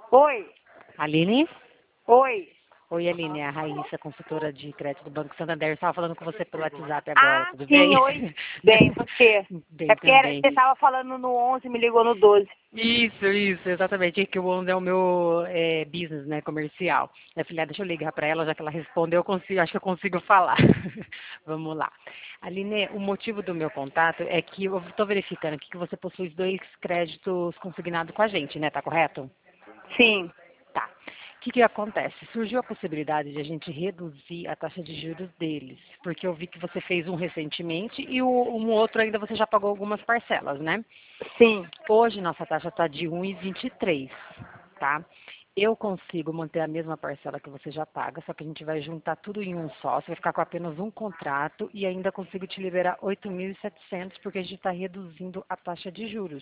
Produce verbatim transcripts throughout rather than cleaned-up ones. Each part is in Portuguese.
Oi, Aline? oi. Oi, Aline, é a Raíssa, consultora de crédito do Banco Santander. Estava falando com você pelo WhatsApp agora, Ah, tudo sim, bem? oi. Bem, você. É Bem porque era- também. você estava falando no onze, me ligou no doze. Isso, isso, exatamente. É que o onze é o meu é, business, né, comercial. Eu falei, ah, deixa eu ligar para ela, já que ela respondeu, eu consigo, acho que eu consigo falar. Vamos lá. Aline, o motivo do meu contato é que eu estou verificando aqui que você possui dois créditos consignados com a gente, né? Tá correto? Sim. Tá. O que que acontece? Surgiu a possibilidade de a gente reduzir a taxa de juros deles, porque eu vi que você fez um recentemente e o, um outro ainda você já pagou algumas parcelas, né? Sim. Hoje nossa taxa está de um vírgula vinte e três, tá? Eu consigo manter a mesma parcela que você já paga, só que a gente vai juntar tudo em um só, você vai ficar com apenas um contrato e ainda consigo te liberar oito mil e setecentos porque a gente está reduzindo a taxa de juros,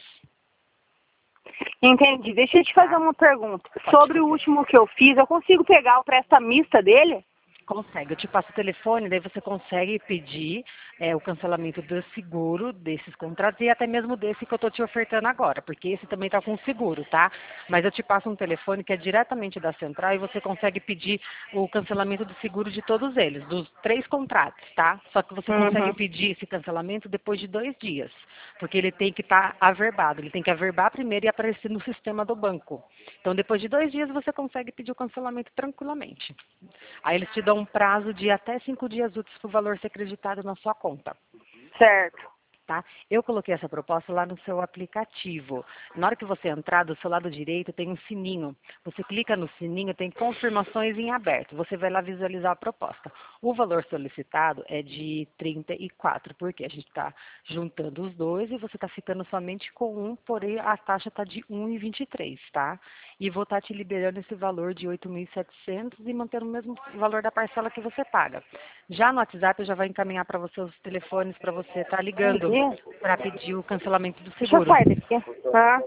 Entendi. Deixa eu te fazer tá? uma pergunta. Pode Sobre o fazer. último que eu fiz, eu consigo pegar o prestamista dele? Consegue, eu te passo o telefone, daí você consegue pedir é, o cancelamento do seguro desses contratos e até mesmo desse que eu estou te ofertando agora, porque esse também está com seguro, tá? Mas eu te passo um telefone que é diretamente da central e você consegue pedir o cancelamento do seguro de todos eles, dos três contratos, tá? Só que você consegue Uhum. pedir esse cancelamento depois de dois dias, porque ele tem que estar averbado, ele tem que averbar primeiro e aparecer no sistema do banco. Então, depois de dois dias, você consegue pedir o cancelamento tranquilamente. Aí eles te dão um prazo de até cinco dias úteis para o valor ser acreditado na sua conta. Certo. Tá? Eu coloquei essa proposta lá no seu aplicativo. Na hora que você entrar, do seu lado direito tem um sininho. Você clica no sininho, tem confirmações em aberto. Você vai lá visualizar a proposta. O valor solicitado é de trinta e quatro, porque a gente está juntando os dois e você está ficando somente com um, porém a taxa está de um vírgula vinte e três, tá? E vou estar te liberando esse valor de oito mil e setecentos e mantendo o mesmo valor da parcela que você paga. Já no WhatsApp eu já vou encaminhar para você os telefones para você estar ligando Entendi. para pedir o cancelamento do Deixa eu seguro. sair daqui. Ah.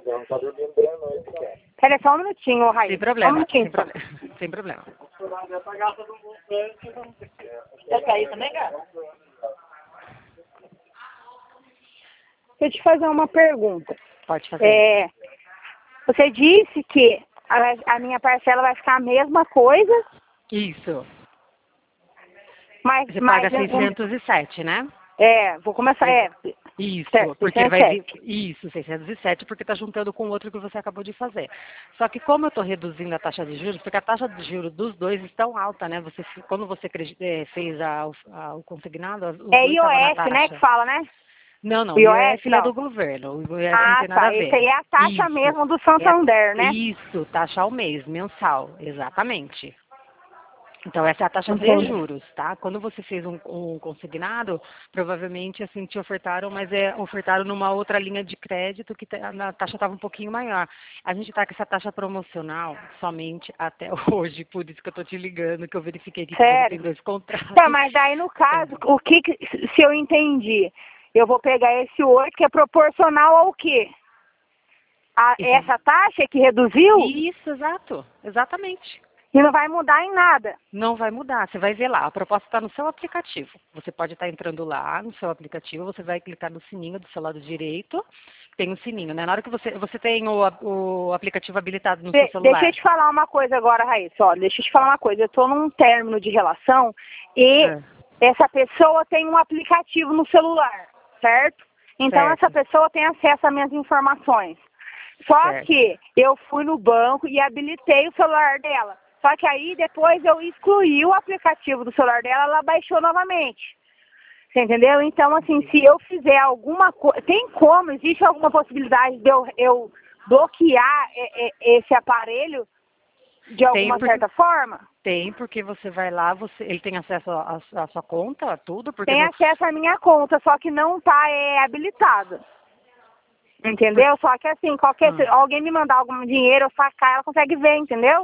Pera aí, só um minutinho, ô Sem Raíssa. Só um problema, minutinho, sem só. problema, sem problema. Quer cair também, cara? Deixa eu te fazer uma pergunta. Pode fazer. É, você disse que a, a minha parcela vai ficar a mesma coisa, Isso. mas, Você paga mas eu- seiscentos e sete, né? é, vou começar, Exa- é, Isso, certo, porque vai vir. seiscentos e sete. Isso, seiscentos e sete, porque está juntando com o outro que você acabou de fazer. Só que como eu estou reduzindo a taxa de juros, porque a taxa de juros dos dois estão alta, né? Você, quando você acredi- eh, fez a- o a- o consignado, os É dois estavam na I O F, né, que taxa. fala, né? Não, não, o I O F, I O F ele é do não. governo, o I O F não Ah, tem nada a tá, esse ver. aí é a taxa Isso, mesmo do é, Santander, né? isso, taxa ao mês, mensal, exatamente. Então, essa é a taxa de Entendi. juros, tá? Quando você fez um, um consignado, provavelmente, assim, te ofertaram, mas é, ofertaram numa outra linha de crédito que te- a taxa estava um pouquinho maior. A gente está com essa taxa promocional somente até hoje, por isso que eu estou te ligando, que eu verifiquei aqui que você tem Sério? dois Tá, contratos. mas daí no caso, o que, que- se eu entendi, eu vou pegar esse oito que é proporcional ao quê? A, Isso, essa taxa que reduziu isso, exato, exatamente. e não vai mudar em nada. Não vai mudar, você vai ver lá, a proposta está no seu aplicativo. Você pode estar entrando lá no seu aplicativo, você vai clicar no sininho do seu lado direito, tem um sininho, né? Na hora que você, você tem o, a- o aplicativo habilitado no seu De- deixa eu celular. te falar uma coisa agora, Raíssa. Ó, deixa eu te falar uma coisa. Eu estou num término de relação e Ah, essa pessoa tem um aplicativo no celular, certo? Então essa certo, pessoa tem acesso às minhas informações. Só certo. que eu fui no banco e habilitei o celular dela. Só que aí depois eu excluí o aplicativo do celular dela, ela baixou novamente. Você entendeu? Então, assim, se eu fizer alguma coisa. Tem como? Existe alguma possibilidade de eu, eu bloquear é, é, esse aparelho de Tem, alguma por- certa forma? tem porque você vai lá, você, ele tem acesso à à sua conta, tudo, porque Tem no, acesso à minha conta, só que não está é, habilitado. por- Entendeu? Só que assim, qualquer, se ah. alguém me mandar algum dinheiro, eu sacar, ela consegue ver, entendeu?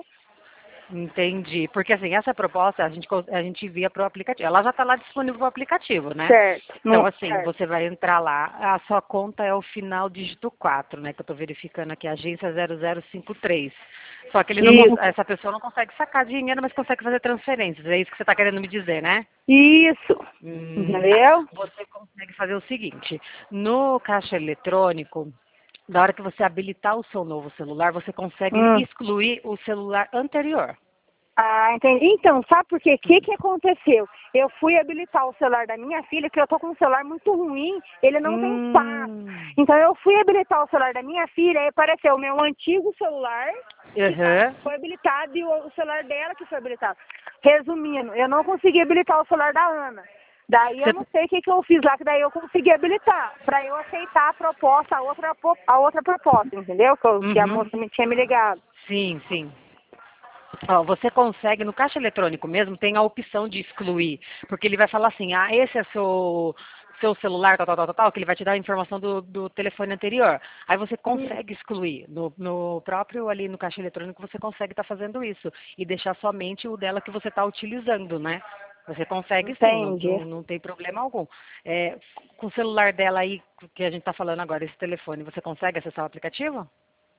Entendi. Porque assim, essa proposta a gente, cons- a gente envia para o aplicativo. Ela já está lá disponível para o aplicativo, né? Certo. Então, Não, assim, certo. você vai entrar lá, a sua conta é o final dígito quatro, né? Que eu estou verificando aqui, agência zero zero cinco três. Só que ele não, cons- Isso. essa pessoa não consegue sacar dinheiro, mas consegue fazer transferências. É isso que você está querendo me dizer, né? Isso. Hum, tá. Entendeu? Você consegue fazer o seguinte, no caixa eletrônico, Na hora que você habilitar o seu novo celular, você consegue Hum. excluir o celular anterior. Ah, entendi. Então, sabe por quê? O que que aconteceu? Eu fui habilitar o celular da minha filha, que eu tô com um celular muito ruim, ele não tem espaço. Hum. Então, eu fui habilitar o celular da minha filha, aí apareceu o meu antigo celular, que Uhum. foi habilitado, e o o celular dela que foi habilitado. Resumindo, eu não consegui habilitar o celular da Ana. Daí eu Você- não sei o que que eu fiz lá, que daí eu consegui habilitar, para eu aceitar a proposta, a outra, po- a outra proposta, entendeu? Que, eu- que a Uhum. moça me tinha me ligado. Sim, sim. Ó, você consegue, no caixa eletrônico mesmo, tem a opção de excluir, porque ele vai falar assim, ah, esse é seu, seu celular, tal, tal, tal, tal, tal, que ele vai te dar a informação do, do telefone anterior. Aí você consegue excluir, no, no próprio ali no caixa eletrônico você consegue estar fazendo isso, e deixar somente o dela que você está utilizando, né? Você consegue sim, não, Entendi. não, não tem problema algum. É, com o celular dela aí, que a gente está falando agora, esse telefone, você consegue acessar o aplicativo?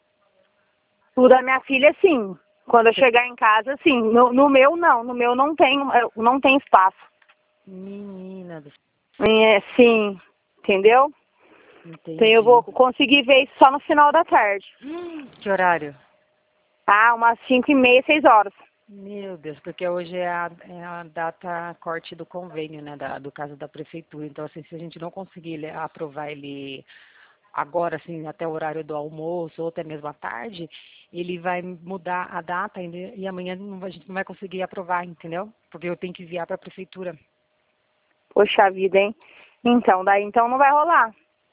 O da minha filha, sim. Quando eu chegar em casa, sim. No, no meu, não. No meu não tem, eu- não tem espaço. Menina do É, sim. Entendeu? Então eu vou entendi. conseguir ver isso só no final da tarde. Hum, Que horário? Ah, umas cinco e meia, seis horas. Meu Deus, porque hoje é a, é a data corte do convênio, né, da- do caso da prefeitura. Então, assim, se a gente não conseguir ele- aprovar ele agora, assim, até o horário do almoço ou até mesmo à tarde, ele vai mudar a data e, e amanhã não vai- a gente não vai conseguir aprovar, entendeu? Porque eu tenho que enviar para a prefeitura. Poxa vida, hein? Então, daí então não vai rolar.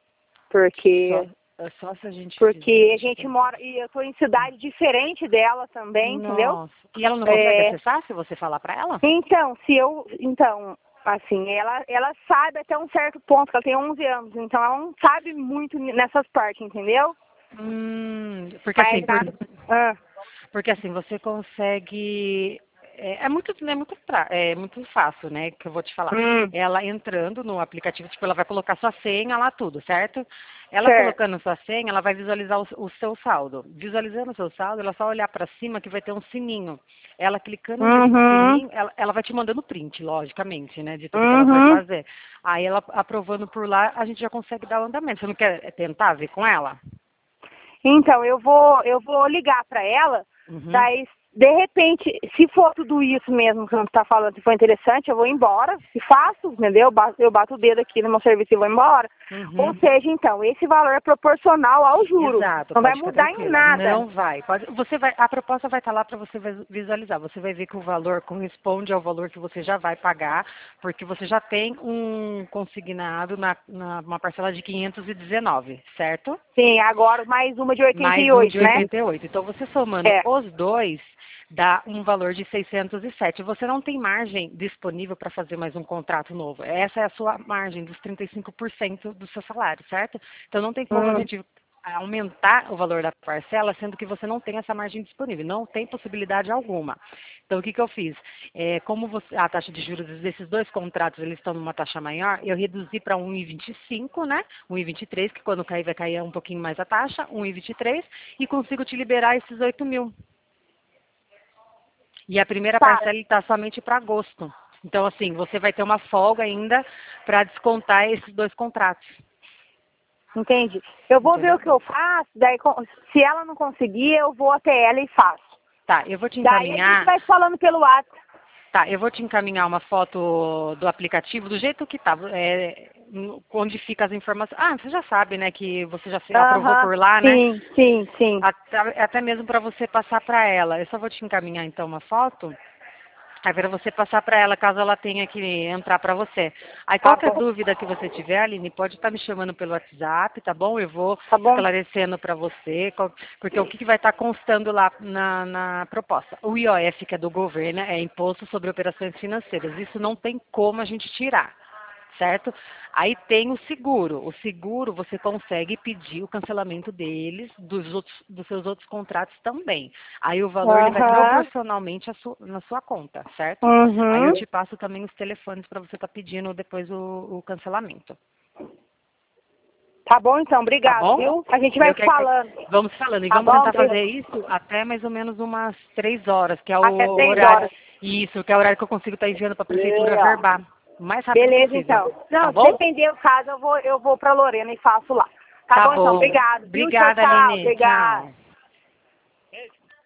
Só, Porque, é só se a gente fizer. porque a Deixa eu gente pensar. mora, e eu tô em cidade diferente dela também, entendeu? Nossa. E ela não consegue É, acessar se você falar para ela? então, se eu, então, assim, ela, ela sabe até um certo ponto, que ela tem onze anos, então ela não sabe muito nessas partes, entendeu? Hum, porque Mas assim, por, na, ah, porque assim, você consegue. É, é muito, é muito, pra- é muito fácil, né? Que eu vou te falar. hum, Ela entrando no aplicativo, tipo, ela vai colocar sua senha lá, tudo, certo? Ela certo. colocando sua senha, ela vai visualizar o, o seu saldo. Visualizando o seu saldo, ela só olhar para cima que vai ter um sininho. Ela clicando nesse Uhum, sininho, ela, ela vai te mandando print, logicamente, né? De tudo que ela for uhum. fazer. Aí ela aprovando por lá, a gente já consegue dar o andamento. Você não quer tentar ver com ela? Então, eu vou, eu vou ligar para ela, Uhum. daí, de repente, se for tudo isso mesmo que você está falando, se for interessante, eu vou embora, e faço, entendeu? Eu bato, eu bato o dedo aqui no meu serviço e vou embora. Ou Uhum. seja, então, esse valor é proporcional ao juro. Exato, Não vai pode ficar mudar em tranquila. nada. Não vai. Pode, você vai. A proposta vai estar lá para você vis- visualizar. Você vai ver que o valor corresponde ao valor que você já vai pagar, porque você já tem um consignado na, na uma parcela de quinhentos e dezenove, certo? Sim, agora mais uma de oitenta e Mais um de oito, né? oitenta e oito. Então você somando É. os dois dá um valor de seiscentos e sete. Você não tem margem disponível para fazer mais um contrato novo. Essa é a sua margem dos trinta e cinco por cento do seu salário, certo? Então não tem como a Hum. gente aumentar o valor da parcela, sendo que você não tem essa margem disponível, não tem possibilidade alguma. Então, o que, que eu fiz? É, como você- a taxa de juros desses dois contratos eles estão numa taxa maior, eu reduzi para um vírgula vinte e cinco, né? um vírgula vinte e três, que quando cair vai cair um pouquinho mais a taxa, um vírgula vinte e três, e consigo te liberar esses oito mil. E a primeira Tá, parcela está somente para agosto. Então, assim, você vai ter uma folga ainda para descontar esses dois contratos. entendi. Eu vou ver o Entendeu? que eu faço, daí co- se ela não conseguir, eu vou até ela e faço. Tá, eu vou te Daí a gente encaminhar. vai falando pelo WhatsApp. Tá, eu vou te encaminhar uma foto do aplicativo do jeito que tá, é, no- onde fica as informações. Ah, você já sabe, né, que você já se- aprovou Aham, por lá, né? sim, sim, sim. Até, até mesmo para você passar para ela. Eu só vou te encaminhar então uma foto. Aí para você passar para ela, caso ela tenha que entrar para você. Aí Tá qualquer bom, dúvida que você tiver, Aline, pode estar me chamando pelo WhatsApp, tá bom? Eu vou tá bom. esclarecendo para você, qual- porque o que que vai estar constando lá na, na proposta. O I O F, que é do governo, é Imposto sobre Operações Financeiras. Isso não tem como a gente tirar. Certo? Aí tem o seguro. O seguro você consegue pedir o cancelamento deles, dos, outros, dos seus outros contratos também. Aí o valor ele vai Aham, proporcionalmente à su- na sua conta, certo? Aí eu uhum. te passo também os telefones para você estar pedindo depois o, o cancelamento. Tá bom então, Tá obrigado, bom? viu? A gente vai Eu se quero que... falando. Vamos falando e Tá vamos bom? tentar Bri- fazer isso até mais ou menos umas três horas, que é Até o três horário. horas. Isso, que é o horário que eu consigo estar enviando para a prefeitura É. verbar. O mais rápido Beleza, possível. então. Tá Não, se bom? depender do caso, eu vou, eu vou pra Lorena e faço lá. Tá, Tá bom, então. bom. Obrigado. viu? Obrigada, Tchau, tchau. Nenê. Obrigado. Tchau.